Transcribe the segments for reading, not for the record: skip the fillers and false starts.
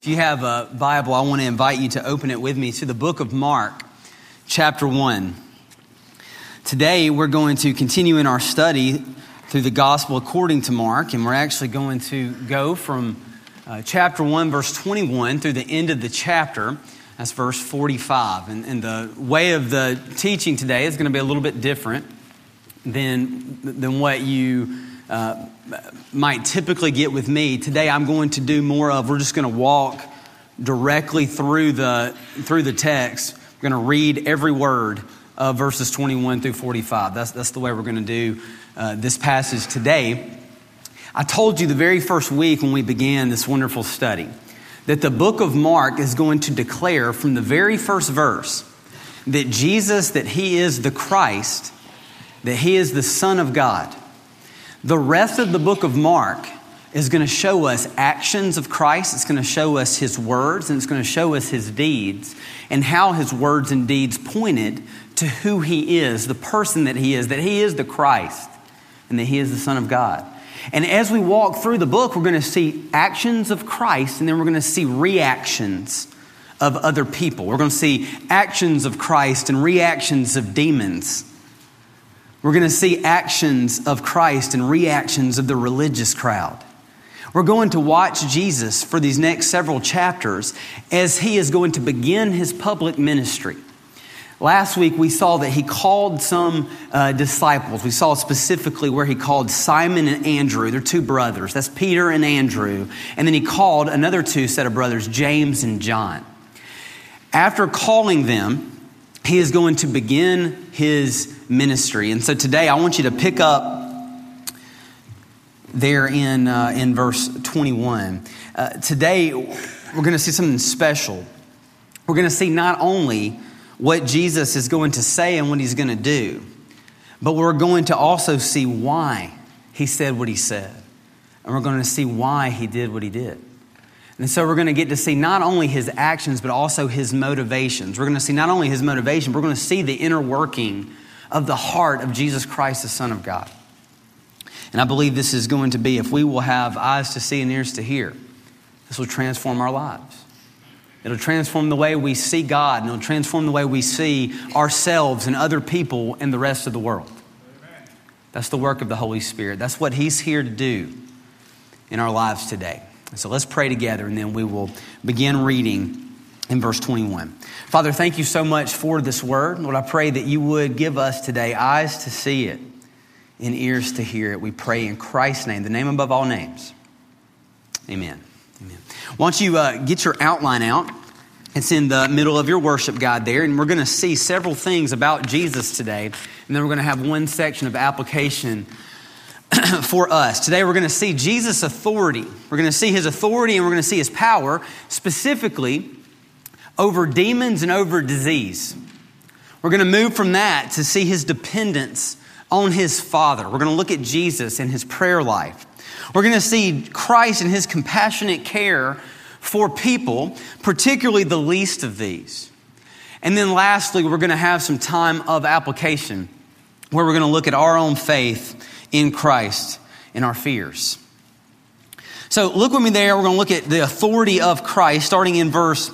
If you have a Bible, I want to invite you to open it with me to the book of Mark, chapter 1. Today, we're going to continue in our study through the gospel according to Mark, and we're actually going to go from chapter 1, verse 21 through the end of the chapter. That's verse 45. And the way of the teaching today is going to be a little bit different than what you might typically get with me. Today I'm going to do more of, we're just going to walk directly through the text. We're going to read every word of verses 21 through 45. That's the way we're going to do this passage today. I told you the very first week when we began this wonderful study that the book of Mark is going to declare from the very first verse that Jesus, that He is the Christ, that He is the Son of God. The rest of the book of Mark is going to show us actions of Christ. It's going to show us His words, and it's going to show us His deeds, and how His words and deeds pointed to who He is, the person that He is the Christ, and that He is the Son of God. And as we walk through the book, we're going to see actions of Christ, and then we're going to see reactions of other people. We're going to see actions of Christ and reactions of demons. We're going to see actions of Christ and reactions of the religious crowd. We're going to watch Jesus for these next several chapters as He is going to begin His public ministry. Last week we saw that He called some disciples. We saw specifically where He called Simon and Andrew. They're two brothers. That's Peter and Andrew. And then He called another two set of brothers, James and John. After calling them, He is going to begin His ministry. And so today I want you to pick up there in verse 21. Today we're going to see something special. We're going to see not only what Jesus is going to say and what He's going to do, but we're going to also see why He said what He said. And we're going to see why He did what He did. And so we're going to get to see not only His actions, but also His motivations. We're going to see not only His motivation, but we're going to see the inner working of the heart of Jesus Christ, the Son of God. And I believe this is going to be, if we will have eyes to see and ears to hear, this will transform our lives. It'll transform the way we see God, and it'll transform the way we see ourselves and other people and the rest of the world. Amen. That's the work of the Holy Spirit. That's what He's here to do in our lives today. So let's pray together, and then we will begin reading in verse 21. Father, thank you so much for this word. Lord, I pray that you would give us today eyes to see it and ears to hear it. We pray in Christ's name, the name above all names. Amen. Amen. Why don't you get your outline out? It's in the middle of your worship guide there, and we're going to see several things about Jesus today, and then we're going to have one section of application for us. Today we're going to see Jesus' authority. We're going to see His authority, and we're going to see His power, specifically over demons and over disease. We're going to move from that to see His dependence on His Father. We're going to look at Jesus and His prayer life. We're going to see Christ and His compassionate care for people, particularly the least of these. And then lastly, we're going to have some time of application where we're going to look at our own faith in Christ and our fears. So look with me there. We're going to look at the authority of Christ starting in verse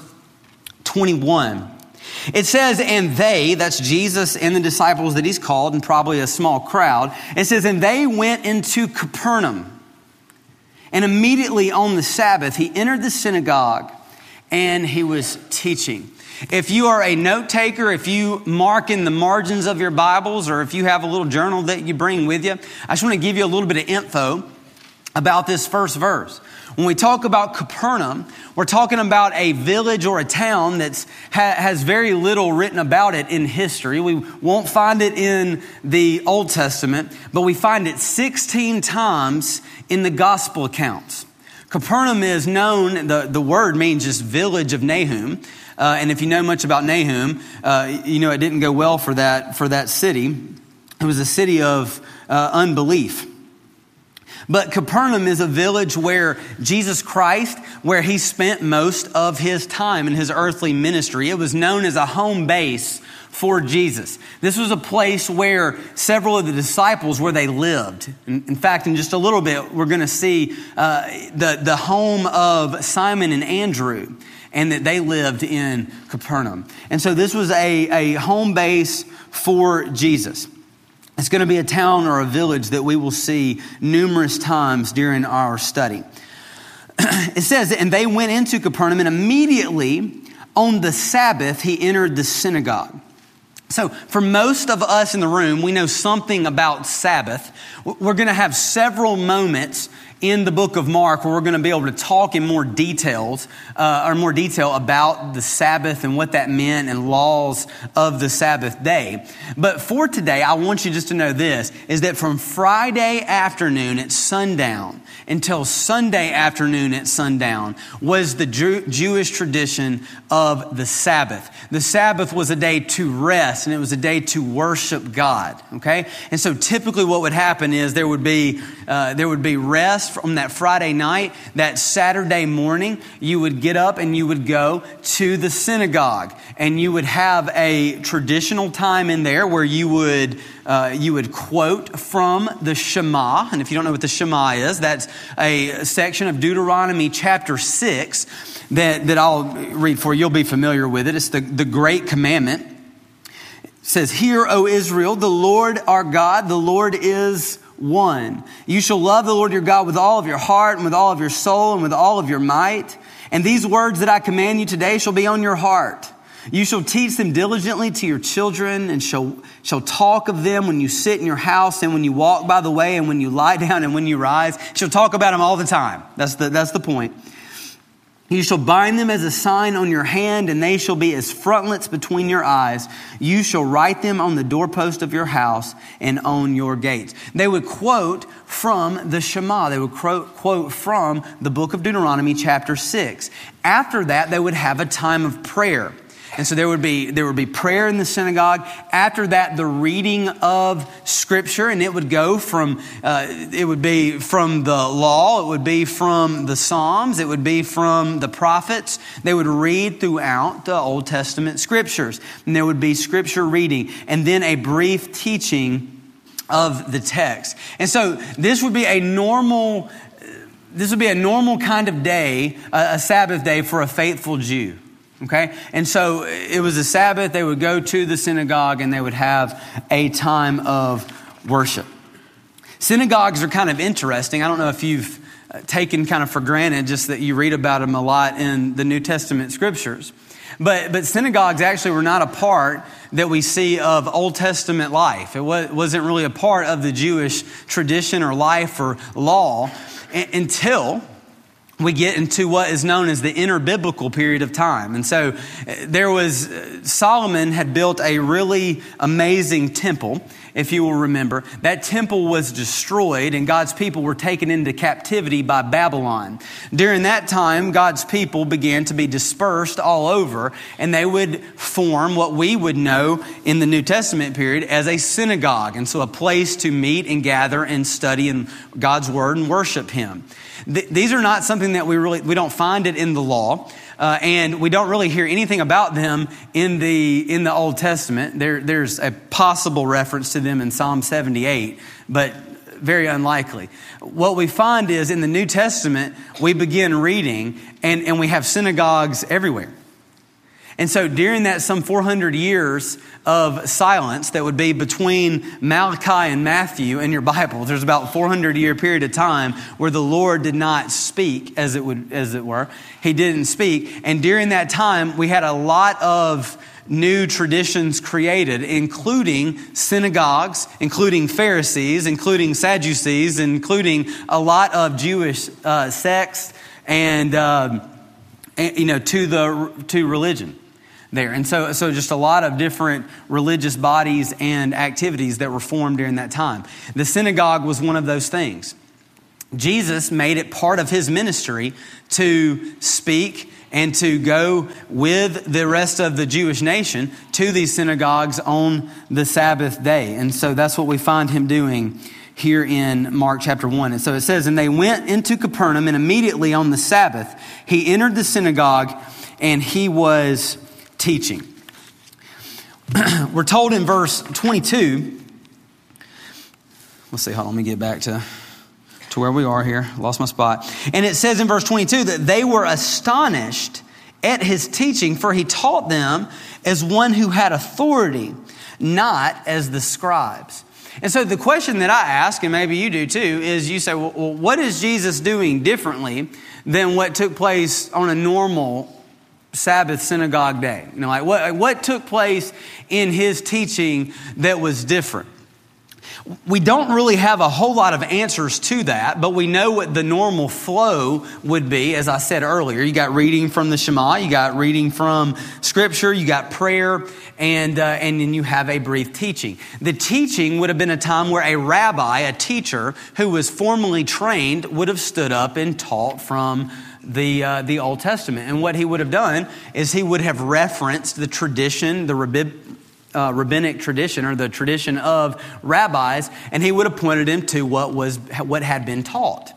21. It says, and they, that's Jesus and the disciples that He's called, and probably a small crowd. It says, and they went into Capernaum. And immediately on the Sabbath, He entered the synagogue and He was teaching. If you are a note taker, if you mark in the margins of your Bibles, or if you have a little journal that you bring with you, I just want to give you a little bit of info about this first verse. When we talk about Capernaum, we're talking about a village or a town that has very little written about it in history. We won't find it in the Old Testament, but we find it 16 times in the gospel accounts. Capernaum is known, the word means just village of Nahum. And if you know much about Nahum, you know it didn't go well for that city. It was a city of unbelief. But Capernaum is a village where Jesus Christ, where he spent most of his time in his earthly ministry. It was known as a home base for Jesus. This was a place where several of the disciples, where they lived. In fact, in just a little bit, we're going to see the home of Simon and Andrew, and that they lived in Capernaum. And so this was a home base for Jesus. It's going to be a town or a village that we will see numerous times during our study. It says, and they went into Capernaum, and immediately on the Sabbath, he entered the synagogue. So for most of us in the room, we know something about Sabbath. We're going to have several moments in the book of Mark where we're going to be able to talk in more detail about the Sabbath and what that meant and laws of the Sabbath day. But for today, I want you just to know this, is that from Friday afternoon at sundown until Sunday afternoon at sundown was the Jewish tradition of the Sabbath. The Sabbath was a day to rest, and it was a day to worship God. Okay, and so typically what would happen is there would be rest from that Friday night. That Saturday morning, you would get up and you would go to the synagogue, and you would have a traditional time in there where you would quote from the Shema. And if you don't know what the Shema is, that's a section of Deuteronomy chapter 6 that I'll read for you. You'll be familiar with it. It's the Great Commandment. It says, "Hear, O Israel, the Lord our God, the Lord is one. You shall love the Lord your God with all of your heart and with all of your soul and with all of your might. And these words that I command you today shall be on your heart. You shall teach them diligently to your children, and shall talk of them when you sit in your house and when you walk by the way and when you lie down and when you rise." She'll talk about them all the time. That's the point. "You shall bind them as a sign on your hand, and they shall be as frontlets between your eyes. You shall write them on the doorpost of your house and on your gates." They would quote from the Shema. They would quote from the book of Deuteronomy chapter 6. After that, they would have a time of prayer. And so there would be prayer in the synagogue. After that, the reading of Scripture, and it would go from it would be from the law, it would be from the Psalms, it would be from the prophets. They would read throughout the Old Testament Scriptures, and there would be Scripture reading, and then a brief teaching of the text. And so this would be a normal kind of day, a Sabbath day for a faithful Jew. Okay, and so it was a Sabbath. They would go to the synagogue and they would have a time of worship. Synagogues are kind of interesting. I don't know if you've taken kind of for granted just that you read about them a lot in the New Testament scriptures. But synagogues actually were not a part that we see of Old Testament life. It wasn't really a part of the Jewish tradition or life or law until we get into what is known as the interbiblical period of time. And so Solomon had built a really amazing temple, if you will remember. That temple was destroyed and God's people were taken into captivity by Babylon. During that time, God's people began to be dispersed all over, and they would form what we would know in the New Testament period as a synagogue. And so a place to meet and gather and study in God's word and worship Him. These are not something that we don't find it in the law, and we don't really hear anything about them in the Old Testament. There's a possible reference to them in Psalm 78, but very unlikely. What we find is in the New Testament, we begin reading, and we have synagogues everywhere. And so during that some 400 years of silence that would be between Malachi and Matthew in your Bible, there's about a 400-year period of time where the Lord did not speak, as it were. He didn't speak. And during that time, we had a lot of new traditions created, including synagogues, including Pharisees, including Sadducees, including a lot of Jewish sects and to religion there. And so just a lot of different religious bodies and activities that were formed during that time. The synagogue was one of those things. Jesus made it part of His ministry to speak and to go with the rest of the Jewish nation to these synagogues on the Sabbath day. And so that's what we find Him doing here in Mark chapter 1. And so it says, and they went into Capernaum, and immediately on the Sabbath, he entered the synagogue and he was teaching. We're told in verse 22, let's see, hold on, let me get back to where we are here. Lost my spot. And it says in verse 22 that they were astonished at his teaching, for he taught them as one who had authority, not as the scribes. And so the question that I ask, and maybe you do too, is you say, well, what is Jesus doing differently than what took place on a normal Sabbath synagogue day? You know, like what took place in his teaching that was different? We don't really have a whole lot of answers to that, but we know what the normal flow would be. As I said earlier, you got reading from the Shema, you got reading from Scripture, you got prayer, and then you have a brief teaching. The teaching would have been a time where a rabbi, a teacher who was formally trained, would have stood up and taught from the Old Testament. And what he would have done is he would have referenced the tradition, the rabbinic tradition, or the tradition of rabbis, and he would have pointed him to what had been taught.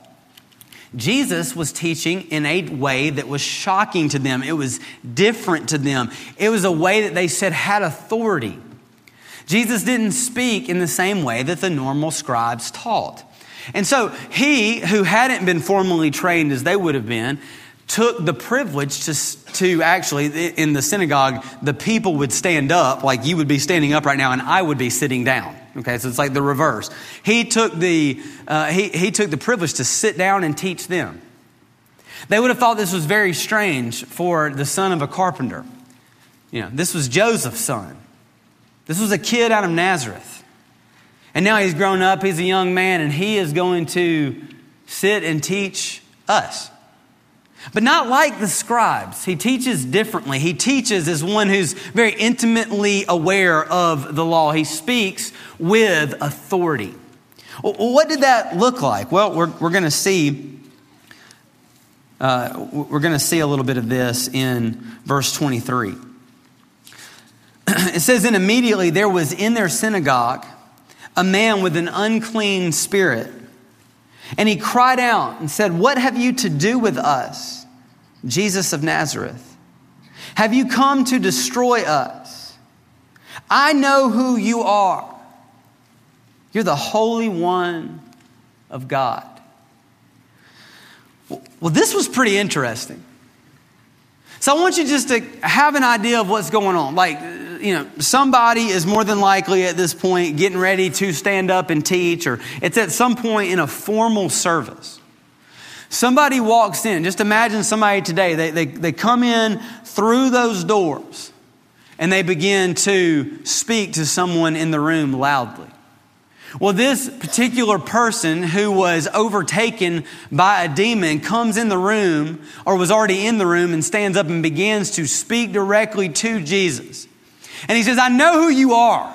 Jesus was teaching in a way that was shocking to them. It was different to them. It was a way that they said had authority. Jesus didn't speak in the same way that the normal scribes taught. And so he, who hadn't been formally trained as they would have been, took the privilege to actually, in the synagogue, the people would stand up, like you would be standing up right now, and I would be sitting down. Okay, so it's like the reverse. He took the privilege to sit down and teach them. They would have thought this was very strange for the son of a carpenter. You know, this was Joseph's son. This was a kid out of Nazareth. And now he's grown up, he's a young man, and he is going to sit and teach us. But not like the scribes. He teaches differently. He teaches as one who's very intimately aware of the law. He speaks with authority. Well, what did that look like? Well, we're going to see a little bit of this in verse 23. It says, and immediately there was in their synagogue a man with an unclean spirit. And he cried out and said, what have you to do with us, Jesus of Nazareth? Have you come to destroy us? I know who you are. You're the Holy One of God. Well, this was pretty interesting. So I want you just to have an idea of what's going on. Like, you know, somebody is more than likely at this point getting ready to stand up and teach, or it's at some point in a formal service. Somebody walks in. Just imagine somebody today. They come in through those doors and they begin to speak to someone in the room loudly. Well, this particular person who was overtaken by a demon comes in the room, or was already in the room, and stands up and begins to speak directly to Jesus. And he says, I know who you are.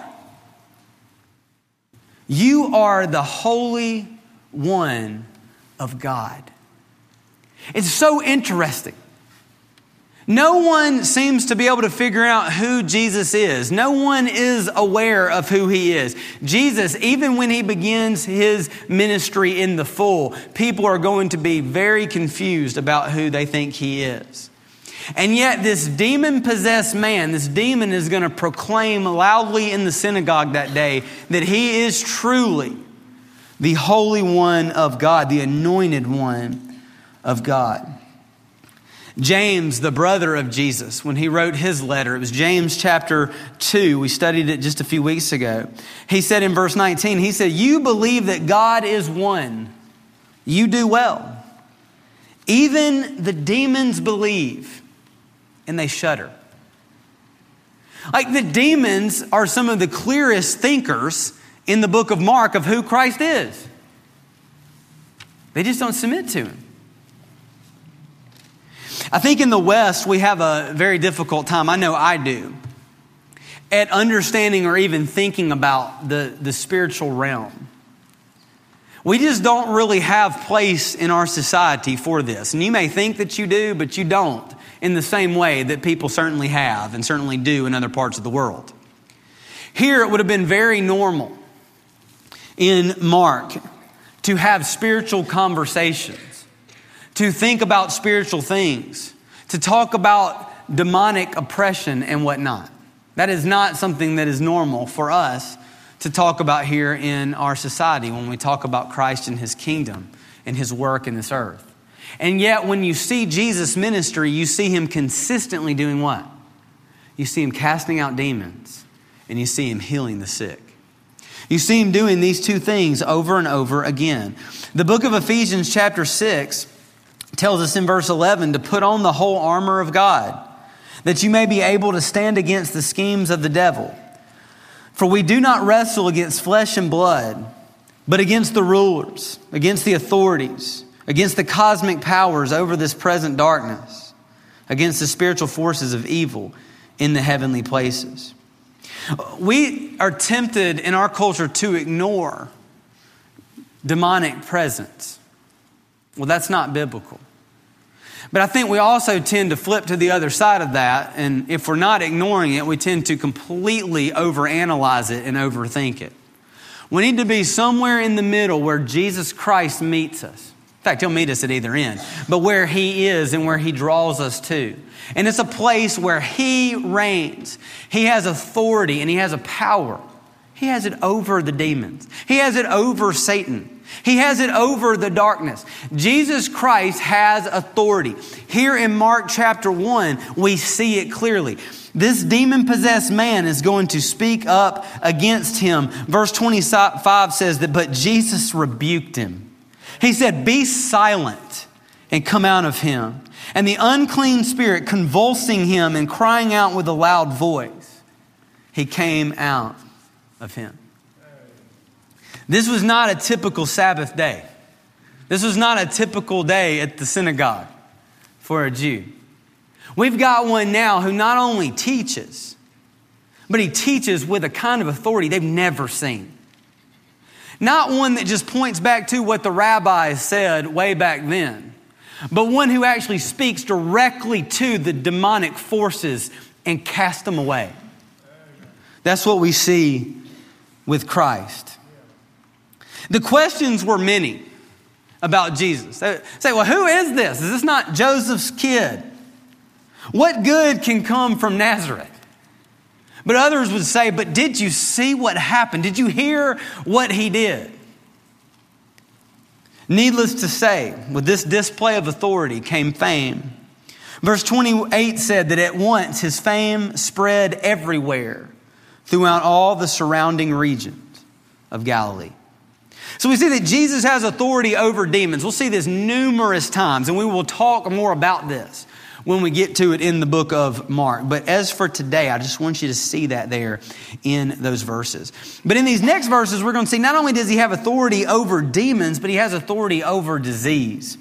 You are the Holy One of God. It's so interesting. No one seems to be able to figure out who Jesus is. No one is aware of who he is. Jesus, even when he begins his ministry in the full, people are going to be very confused about who they think he is. And yet this demon-possessed man, this demon is going to proclaim loudly in the synagogue that day that he is truly the Holy One of God, the Anointed One of God. James, the brother of Jesus, when he wrote his letter, it was James chapter 2. We studied it just a few weeks ago. He said in verse 19, he said, you believe that God is one. You do well. Even the demons believe and they shudder. Like, the demons are some of the clearest thinkers in the book of Mark of who Christ is. They just don't submit to him. I think in the West, we have a very difficult time, I know I do, at understanding or even thinking about the spiritual realm. We just don't really have place in our society for this. And you may think that you do, but you don't, in the same way that people certainly have and certainly do in other parts of the world. Here, it would have been very normal, in Mark to have spiritual conversations, to think about spiritual things, to talk about demonic oppression and whatnot. That is not something that is normal for us to talk about here in our society when we talk about Christ and his kingdom and his work in this earth. And yet when you see Jesus' ministry, you see him consistently doing what? You see him casting out demons and you see him healing the sick. You see him doing these two things over and over again. The book of Ephesians chapter 6 tells us in verse 11 to put on the whole armor of God, that you may be able to stand against the schemes of the devil. For we do not wrestle against flesh and blood, but against the rulers, against the authorities, against the cosmic powers over this present darkness, against the spiritual forces of evil in the heavenly places. We are tempted in our culture to ignore demonic presence. Well, that's not biblical. But I think we also tend to flip to the other side of that. And if we're not ignoring it, we tend to completely overanalyze it and overthink it. We need to be somewhere in the middle where Jesus Christ meets us. In fact, he'll meet us at either end. But where he is and where he draws us to. And it's a place where he reigns. He has authority and he has a power. He has it over the demons. He has it over Satan. He has it over the darkness. Jesus Christ has authority. Here in Mark chapter 1, we see it clearly. This demon-possessed man is going to speak up against him. Verse 25 says that, but Jesus rebuked him. He said, be silent and come out of him. And the unclean spirit, convulsing him and crying out with a loud voice, he came out of him. This was not a typical Sabbath day. This was not a typical day at the synagogue for a Jew. We've got one now who not only teaches, but he teaches with a kind of authority they've never seen. Not one that just points back to what the rabbis said way back then, but one who actually speaks directly to the demonic forces and casts them away. That's what we see with Christ. The questions were many about Jesus. They say, well, who is this? Is this not Joseph's kid? What good can come from Nazareth? But others would say, but did you see what happened? Did you hear what he did? Needless to say, with this display of authority came fame. Verse 28 said that at once his fame spread everywhere throughout all the surrounding regions of Galilee. So we see that Jesus has authority over demons. We'll see this numerous times, and we will talk more about this when we get to it in the book of Mark. But as for today, I just want you to see that there in those verses. But in these next verses, we're going to see not only does he have authority over demons, but he has authority over disease.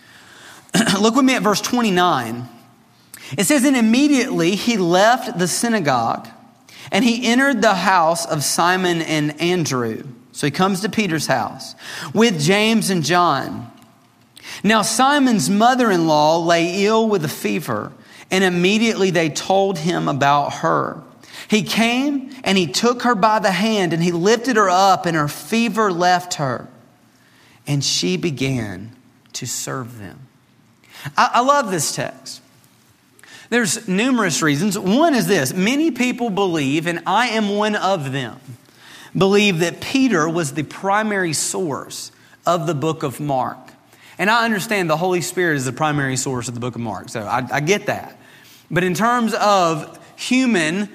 Look with me at verse 29. It says, and immediately he left the synagogue and he entered the house of Simon and Andrew. So he comes to Peter's house with James and John. Now Simon's mother-in-law lay ill with a fever, and immediately they told him about her. He came and he took her by the hand and he lifted her up, and her fever left her, and she began to serve them. I love this text. There's numerous reasons. One is this: many people believe, and I am one of them, believe that Peter was the primary source of the book of Mark. And I understand the Holy Spirit is the primary source of the book of Mark, so I get that. But in terms of human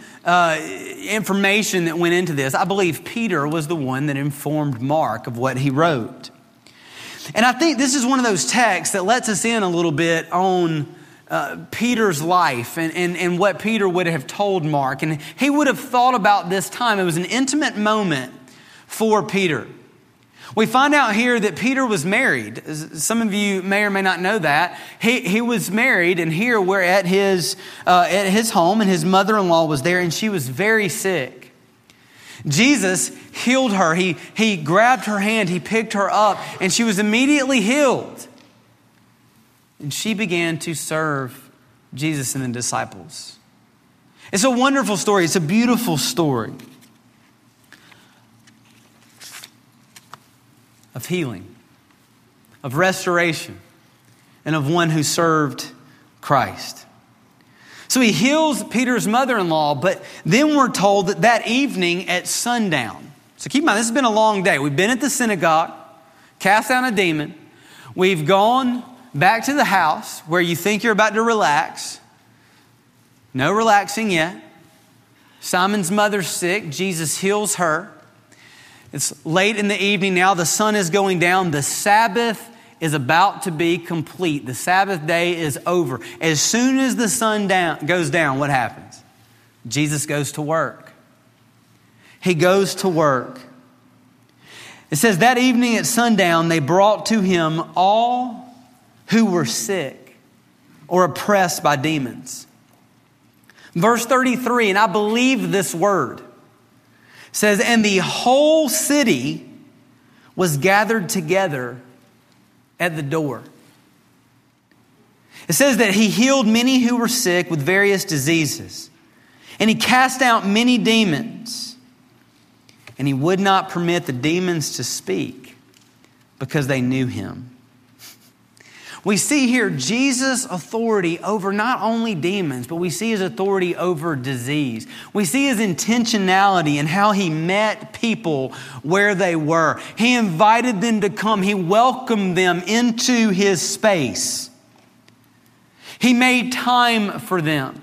information that went into this, I believe Peter was the one that informed Mark of what he wrote. And I think this is one of those texts that lets us in a little bit on Peter's life and what Peter would have told Mark. And he would have thought about this time. It was an intimate moment for Peter. We find out here that Peter was married. Some of you may or may not know that. He was married, and here we're at his home, and his mother-in-law was there, and she was very sick. Jesus healed her. He grabbed her hand, he picked her up, and she was immediately healed. And she began to serve Jesus and the disciples. It's a wonderful story. It's a beautiful story. of healing, of restoration, and of one who served Christ. So he heals Peter's mother-in-law, but then we're told that that evening at sundown. So keep in mind, this has been a long day. We've been at the synagogue, cast out a demon. We've gone back to the house where you think you're about to relax. No relaxing yet. Simon's mother's sick. Jesus heals her. It's late in the evening now. The sun is going down. The Sabbath is about to be complete. The Sabbath day is over. As soon as the sun goes down, what happens? Jesus goes to work. He goes to work. It says that evening at sundown, they brought to him all who were sick or oppressed by demons. Verse 33, and I believe this word, says, and the whole city was gathered together at the door. It says that he healed many who were sick with various diseases, and he cast out many demons, and he would not permit the demons to speak because they knew him. We see here Jesus' authority over not only demons, but we see his authority over disease. We see his intentionality in how he met people where they were. He invited them to come. He welcomed them into his space. He made time for them.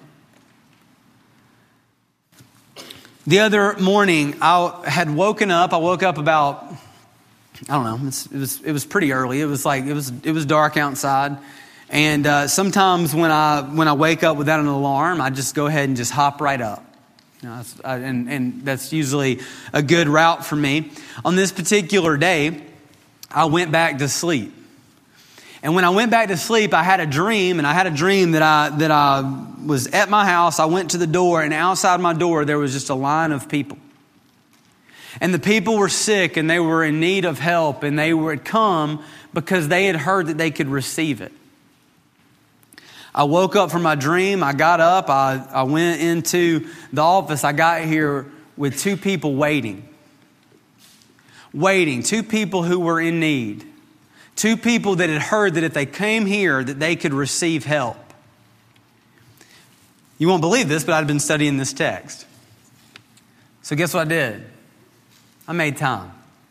The other morning, I woke up about, I don't know, it was pretty early. It was dark outside. And sometimes when I wake up without an alarm, I just go ahead and just hop right up. You know, and that's usually a good route for me. On this particular day, I went back to sleep. And when I went back to sleep, I had a dream, and I had a dream that I was at my house. I went to the door, and outside my door, there was just a line of people. And the people were sick, and they were in need of help, and they would come because they had heard that they could receive it. I woke up from my dream. I got up. I went into the office. I got here with two people waiting. Two people who were in need. Two people that had heard that if they came here, that they could receive help. You won't believe this, but I'd been studying this text. So guess what I did? I made time.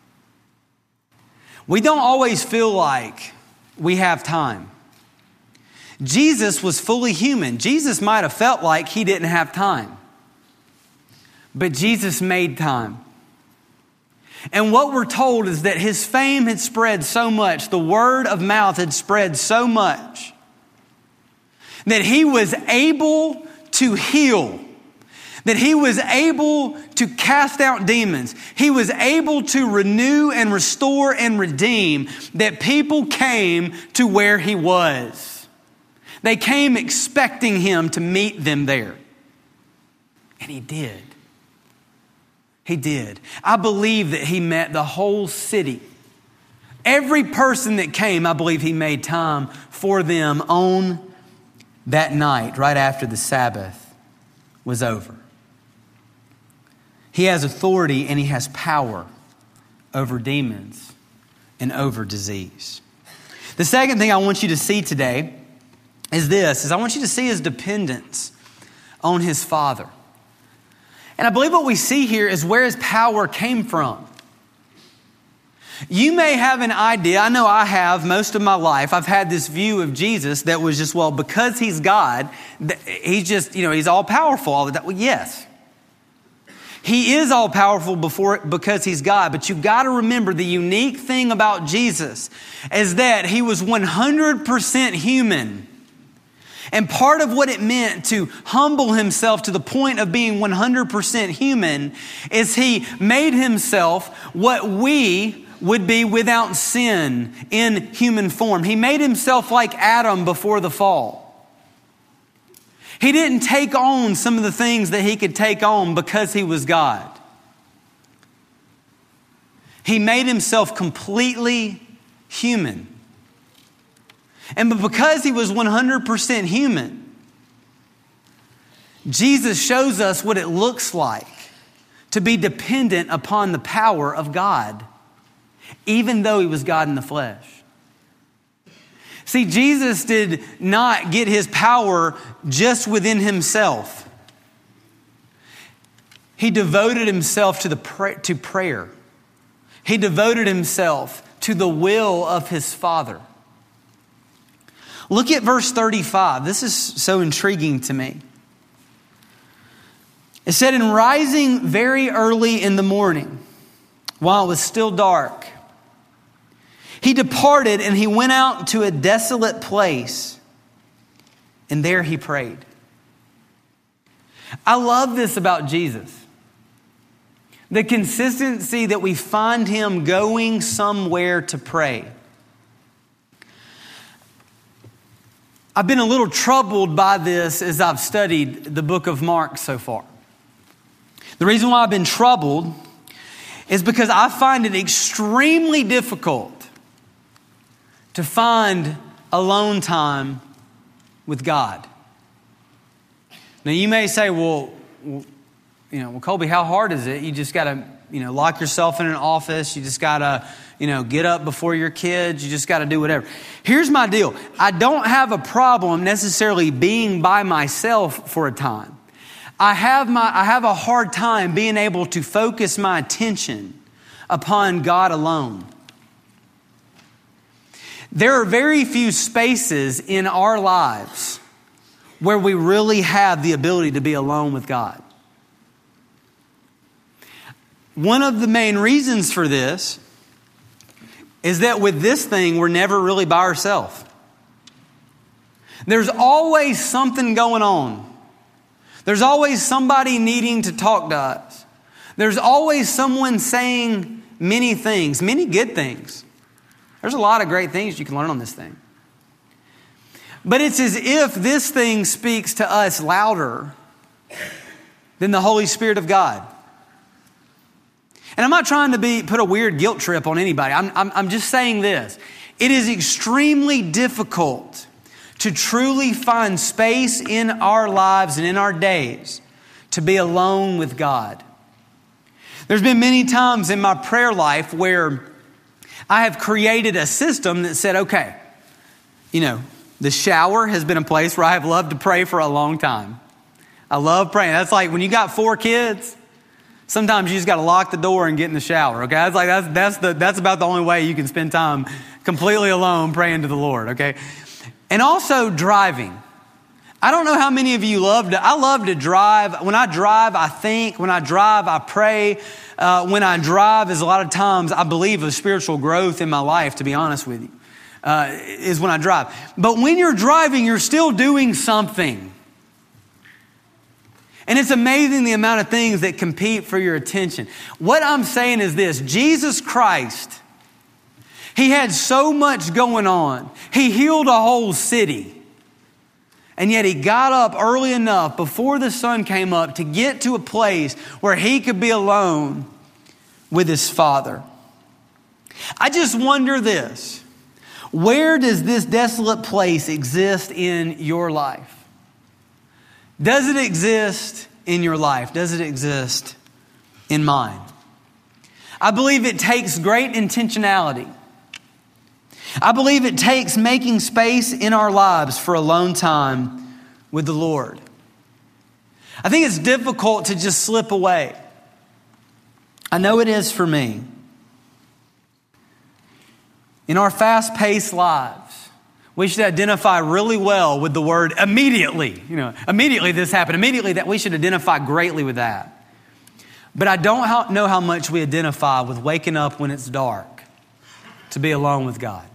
We don't always feel like we have time. Jesus was fully human. Jesus might have felt like he didn't have time. But Jesus made time. And what we're told is that his fame had spread so much, the word of mouth had spread so much, that he was able to heal, that he was able to cast out demons, he was able to renew and restore and redeem, that people came to where he was. They came expecting him to meet them there. And he did. He did. I believe that he met the whole city. Every person that came, I believe he made time for them on that night, right after the Sabbath was over. He has authority and he has power over demons and over disease. The second thing I want you to see today is I want you to see his dependence on his Father. And I believe what we see here is where his power came from. You may have an idea, I know I have most of my life, I've had this view of Jesus that was just, well, because he's God, he's just, he's all powerful all the time. Well, yes. He is all powerful because he's God, but you've got to remember the unique thing about Jesus is that he was 100% human. And part of what it meant to humble himself to the point of being 100% human is he made himself what we would be without sin in human form. He made himself like Adam before the fall. He didn't take on some of the things that he could take on because he was God. He made himself completely human. And because he was 100% human, Jesus shows us what it looks like to be dependent upon the power of God. even though he was God in the flesh. See, Jesus did not get his power just within himself. He devoted himself to prayer. He devoted himself to the will of his Father. Look at verse 35. This is so intriguing to me. It said, "And rising very early in the morning, while it was still dark, he departed and he went out to a desolate place, and there he prayed." I love this about Jesus. The consistency that we find him going somewhere to pray. I've been a little troubled by this as I've studied the book of Mark so far. The reason why I've been troubled is because I find it extremely difficult to find alone time with God. Now you may say, well, Colby, how hard is it? You just got to, lock yourself in an office. You just got to, get up before your kids. You just got to do whatever. Here's my deal. I don't have a problem necessarily being by myself for a time. I have a hard time being able to focus my attention upon God alone. There are very few spaces in our lives where we really have the ability to be alone with God. One of the main reasons for this is that with this thing, we're never really by ourselves. There's always something going on. There's always somebody needing to talk to us. There's always someone saying many things, many good things. There's a lot of great things you can learn on this thing. But it's as if this thing speaks to us louder than the Holy Spirit of God. And I'm not trying to put a weird guilt trip on anybody. I'm just saying this. It is extremely difficult to truly find space in our lives and in our days to be alone with God. There's been many times in my prayer life where I have created a system that said, okay, the shower has been a place where I have loved to pray for a long time. I love praying. That's like when you got 4 kids, sometimes you just got to lock the door and get in the shower. Okay, that's about the only way you can spend time completely alone praying to the Lord. Okay, and also driving. I don't know how many of you I love to drive. When I drive, I think. When I drive, I pray. When I drive is a lot of times I believe of spiritual growth in my life, to be honest with you, is when I drive. But when you're driving, you're still doing something. And it's amazing the amount of things that compete for your attention. What I'm saying is this: Jesus Christ, he had so much going on. He healed a whole city. And yet he got up early enough before the sun came up to get to a place where he could be alone with his Father. I just wonder this: where does this desolate place exist in your life? Does it exist in your life? Does it exist in mine? I believe it takes great intentionality. I believe it takes making space in our lives for alone time with the Lord. I think it's difficult to just slip away. I know it is for me. In our fast-paced lives, we should identify really well with the word immediately. Immediately this happened. Immediately that we should identify greatly with that. But I don't know how much we identify with waking up when it's dark to be alone with God.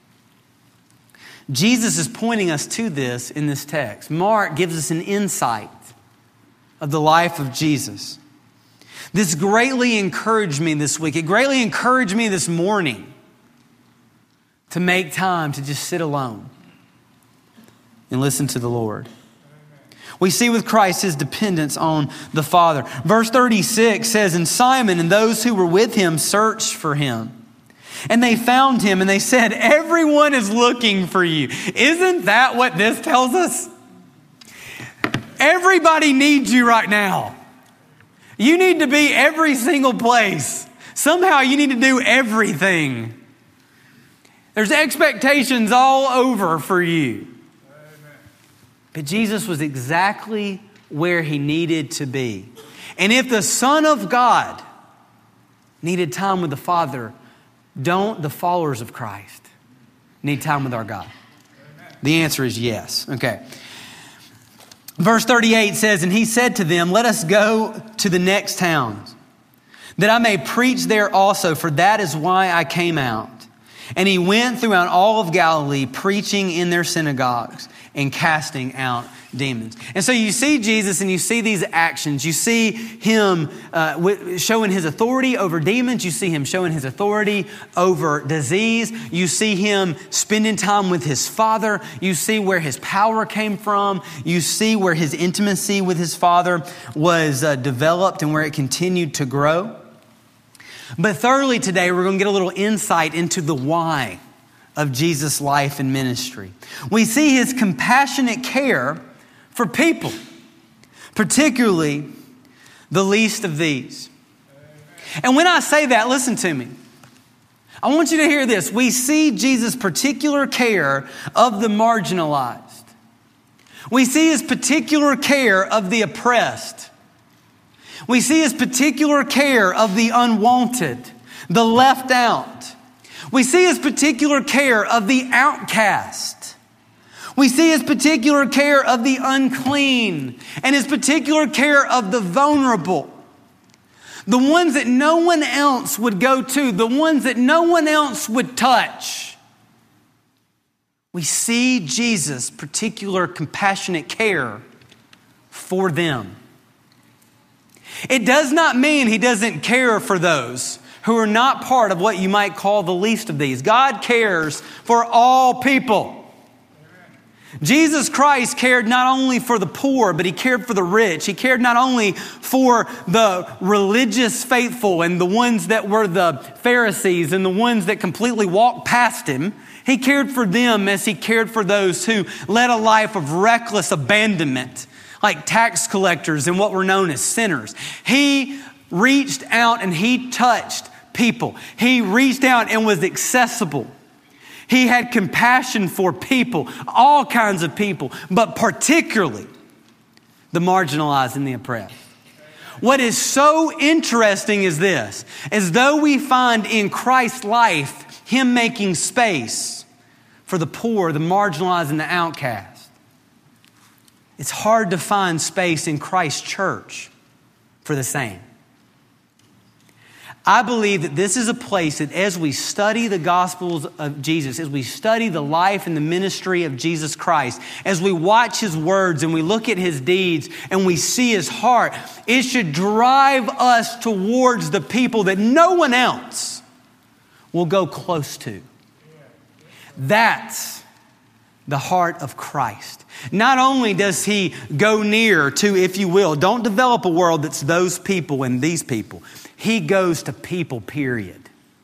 Jesus is pointing us to this in this text. Mark gives us an insight of the life of Jesus. This greatly encouraged me this week. It greatly encouraged me this morning to make time to just sit alone and listen to the Lord. We see with Christ his dependence on the Father. Verse 36 says, "And Simon and those who were with him searched for him. And they found him and they said, 'Everyone is looking for you.'" Isn't that what this tells us? Everybody needs you right now. You need to be every single place Somehow you need to do everything. There's expectations all over for you. But Jesus was exactly where he needed to be. And if the Son of God needed time with the Father, don't the followers of Christ need time with our God? The answer is yes. Okay. Verse 38 says, and he said to them, let us go to the next towns, that I may preach there also, for that is why I came out. And he went throughout all of Galilee, preaching in their synagogues and casting out demons. And so you see Jesus and you see these actions. You see him showing his authority over demons. You see him showing his authority over disease. You see him spending time with his Father. You see where his power came from. You see where his intimacy with his Father was developed and where it continued to grow. But thirdly, today we're going to get a little insight into the why of Jesus' life and ministry. We see his compassionate care for people, particularly the least of these. And when I say that, listen to me. I want you to hear this. We see Jesus' particular care of the marginalized. We see his particular care of the oppressed. We see his particular care of the unwanted, the left out. We see his particular care of the outcast. We see his particular care of the unclean and his particular care of the vulnerable. The ones that no one else would go to, the ones that no one else would touch. We see Jesus' particular compassionate care for them. It does not mean he doesn't care for those who are not part of what you might call the least of these. God cares for all people. Jesus Christ cared not only for the poor, but he cared for the rich. He cared not only for the religious faithful and the ones that were the Pharisees and the ones that completely walked past him. He cared for them as he cared for those who led a life of reckless abandonment, like tax collectors and what were known as sinners. He reached out and he touched people. He reached out and was accessible. He had compassion for people, all kinds of people, but particularly the marginalized and the oppressed. What is so interesting is this, as though we find in Christ's life him making space for the poor, the marginalized, and the outcast. It's hard to find space in Christ's church for the same. I believe that this is a place that as we study the Gospels of Jesus, as we study the life and the ministry of Jesus Christ, as we watch his words and we look at his deeds and we see his heart, it should drive us towards the people that no one else will go close to. That's the heart of Christ. Not only does he go near to, if you will, don't develop a world that's those people and these people. He goes to people, period.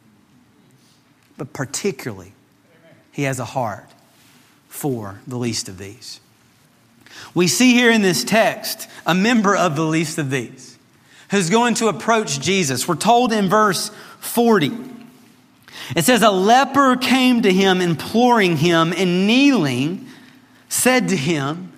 But particularly, he has a heart for the least of these. We see here in this text a member of the least of these who's going to approach Jesus. We're told in verse 40, it says, a leper came to him, imploring him, and kneeling, said to him,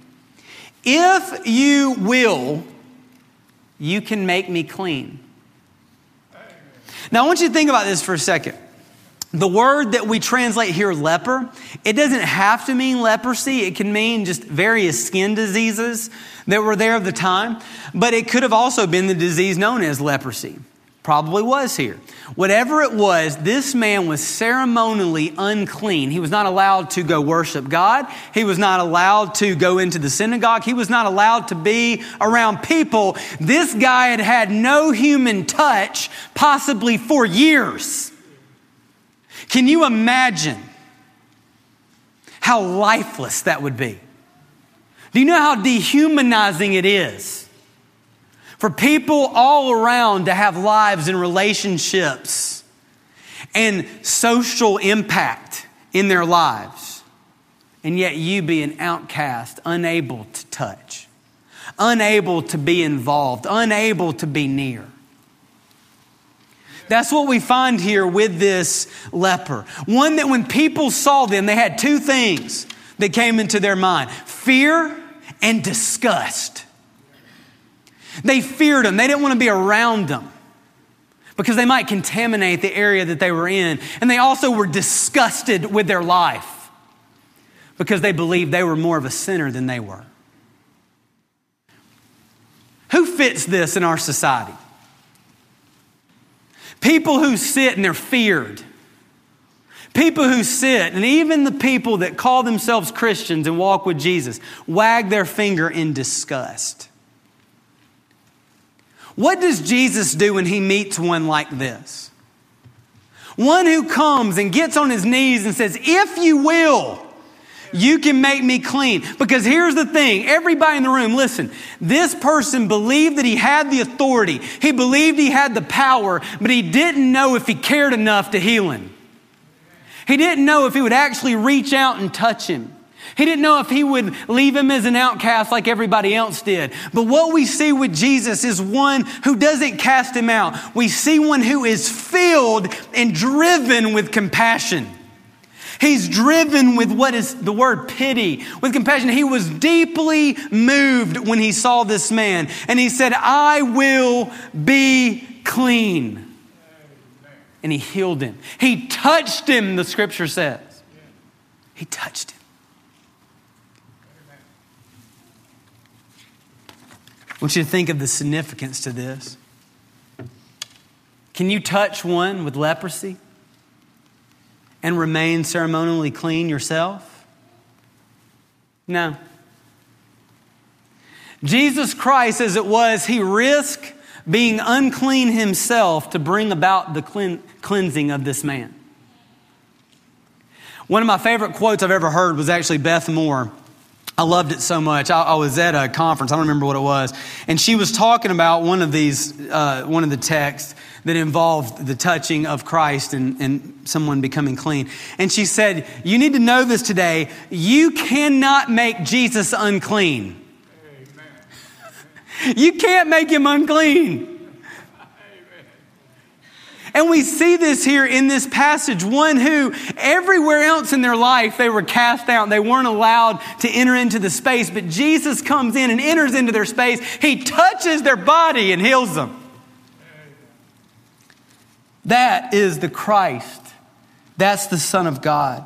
if you will, you can make me clean. Now, I want you to think about this for a second. The word that we translate here, leper, it doesn't have to mean leprosy. It can mean just various skin diseases that were there at the time. But it could have also been the disease known as leprosy. Probably was here. Whatever it was, this man was ceremonially unclean. He was not allowed to go worship God. He was not allowed to go into the synagogue. He was not allowed to be around people. This guy had had no human touch, possibly for years. Can you imagine how lifeless that would be? Do you know how dehumanizing it is for people all around to have lives and relationships and social impact in their lives, and yet you be an outcast, unable to touch, unable to be involved, unable to be near? That's what we find here with this leper. One that when people saw them, they had two things that came into their mind: fear and disgust. They feared him. They didn't want to be around them because they might contaminate the area that they were in. And they also were disgusted with their life because they believed they were more of a sinner than they were. Who fits this in our society? People who sit and they're feared. People who sit, and even the people that call themselves Christians and walk with Jesus, wag their finger in disgust. What does Jesus do when he meets one like this? One who comes and gets on his knees and says, if you will, you can make me clean. Because here's the thing, everybody in the room, listen, this person believed that he had the authority. He believed he had the power, but he didn't know if he cared enough to heal him. He didn't know if he would actually reach out and touch him. He didn't know if he would leave him as an outcast like everybody else did. But what we see with Jesus is one who doesn't cast him out. We see one who is filled and driven with compassion. He's driven with what is the word pity, with compassion. He was deeply moved when he saw this man. And he said, I will be clean. And he healed him. He touched him, the scripture says. He touched him. I want you to think of the significance to this. Can you touch one with leprosy and remain ceremonially clean yourself? No. Jesus Christ, as it was, he risked being unclean himself to bring about the cleansing of this man. One of my favorite quotes I've ever heard was actually Beth Moore. I loved it so much. I was at a conference. I don't remember what it was. And she was talking about one of the texts that involved the touching of Christ and someone becoming clean. And she said, you need to know this today. You cannot make Jesus unclean. Amen. You can't make him unclean. And we see this here in this passage, one who everywhere else in their life they were cast out. They weren't allowed to enter into the space, but Jesus comes in and enters into their space. He touches their body and heals them. That is the Christ. That's the Son of God.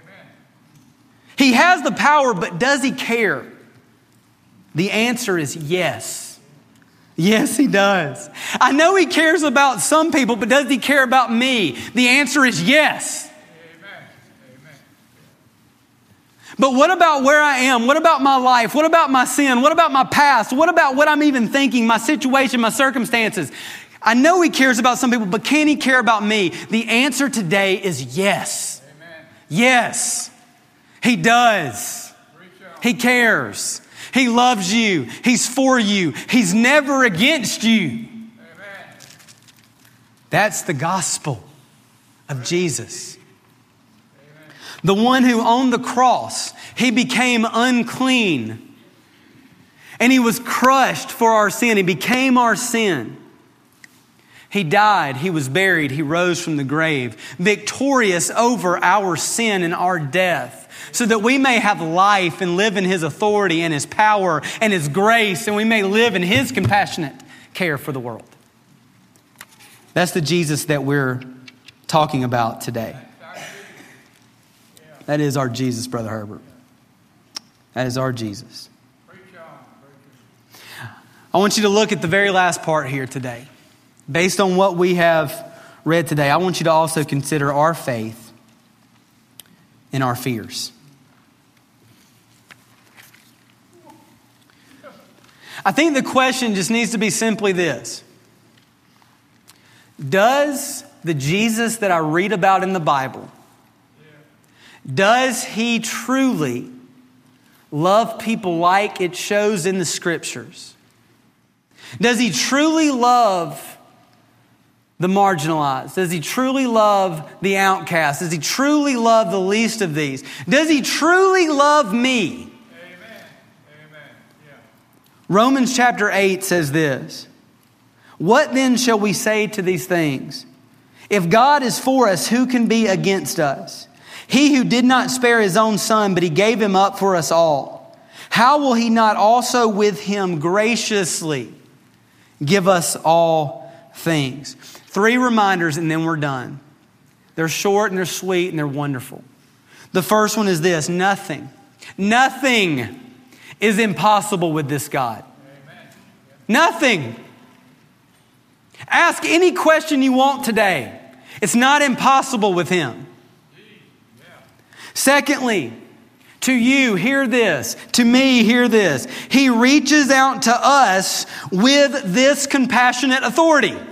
He has the power, but does he care? The answer is yes. Yes, he does. I know he cares about some people, but does he care about me? The answer is yes. Amen. Amen. But what about where I am? What about my life? What about my sin? What about my past? What about what I'm even thinking, my situation, my circumstances? I know he cares about some people, but can he care about me? The answer today is yes. Amen. Yes, he does. He cares. He loves you. He's for you. He's never against you. Amen. That's the gospel of Jesus. Amen. The one who on the cross, he became unclean. And he was crushed for our sin. He became our sin. He died. He was buried. He rose from the grave, victorious over our sin and our death, so that we may have life and live in his authority and his power and his grace, and we may live in his compassionate care for the world. That's the Jesus that we're talking about today. That is our Jesus, Brother Herbert. That is our Jesus. I want you to look at the very last part here today. Based on what we have read today, I want you to also consider our faith and our fears. I think the question just needs to be simply this. Does the Jesus that I read about in the Bible, does he truly love people like it shows in the scriptures? Does he truly love the marginalized? Does he truly love the outcast? Does he truly love the least of these? Does he truly love me? Romans chapter 8 says this. What then shall we say to these things? If God is for us, who can be against us? He who did not spare his own son, but he gave him up for us all, how will he not also with him graciously give us all things? 3 reminders and then we're done. They're short and they're sweet and they're wonderful. The first one is this: nothing is impossible with this God. Amen. Nothing. Ask any question you want today. It's not impossible with him. Yeah. Secondly, to you, hear this. To me, hear this. He reaches out to us with this compassionate authority. Amen.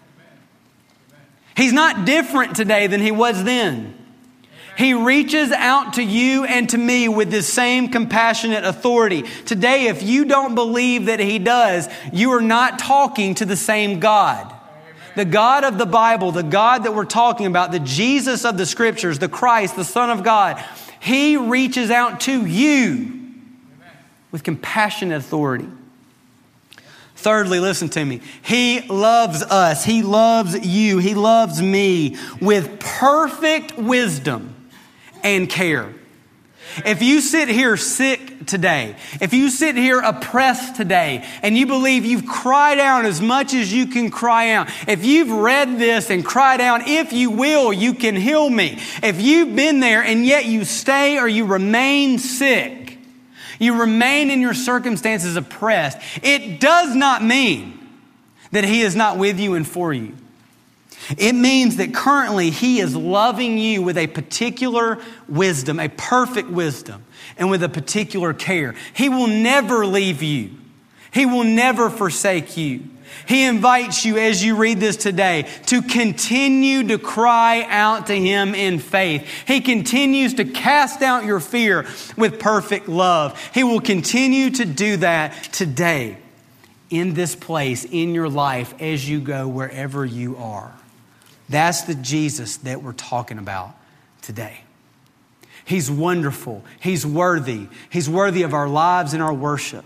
He's not different today than he was then. He reaches out to you and to me with this same compassionate authority. Today, if you don't believe that he does, you are not talking to the same God. Amen. The God of the Bible, the God that we're talking about, the Jesus of the Scriptures, the Christ, the Son of God, he reaches out to you with compassionate authority. Thirdly, listen to me. He loves us. He loves you. He loves me with perfect wisdom and care. If you sit here sick today, if you sit here oppressed today, and you believe you've cried out as much as you can cry out, if you've read this and cried out, if you will, you can heal me. If you've been there and yet you stay or you remain sick, you remain in your circumstances oppressed, it does not mean that he is not with you and for you. It means that currently he is loving you with a particular wisdom, a perfect wisdom, and with a particular care. He will never leave you. He will never forsake you. He invites you, as you read this today, to continue to cry out to him in faith. He continues to cast out your fear with perfect love. He will continue to do that today in this place, in your life, as you go wherever you are. That's the Jesus that we're talking about today. He's wonderful. He's worthy. He's worthy of our lives and our worship.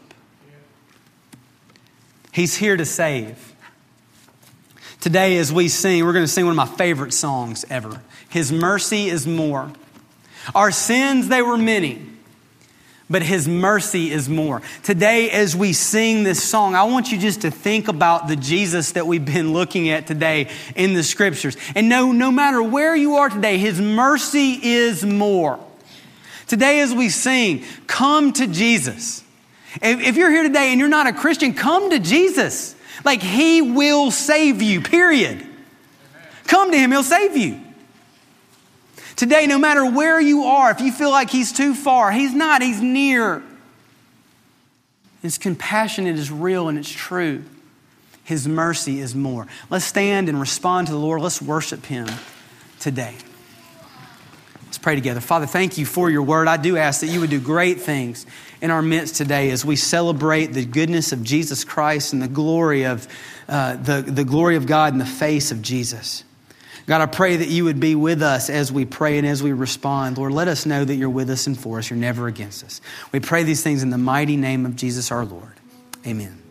He's here to save. Today as we sing, we're going to sing one of my favorite songs ever. His mercy is more. Our sins, they were many, but his mercy is more. Today as we sing this song, I want you just to think about the Jesus that we've been looking at today in the Scriptures. And no matter where you are today, his mercy is more. Today as we sing, come to Jesus. If you're here today and you're not a Christian, come to Jesus. Like, he will save you, period. Amen. Come to him, he'll save you. Today, no matter where you are, if you feel like he's too far, he's not, he's near. His compassion, it is real and it's true. His mercy is more. Let's stand and respond to the Lord. Let's worship him today. Let's pray together. Father, thank you for your word. I do ask that you would do great things in our midst today as we celebrate the goodness of Jesus Christ and the glory of the glory of God in the face of Jesus. God, I pray that you would be with us as we pray and as we respond. Lord, let us know that you're with us and for us. You're never against us. We pray these things in the mighty name of Jesus our Lord. Amen.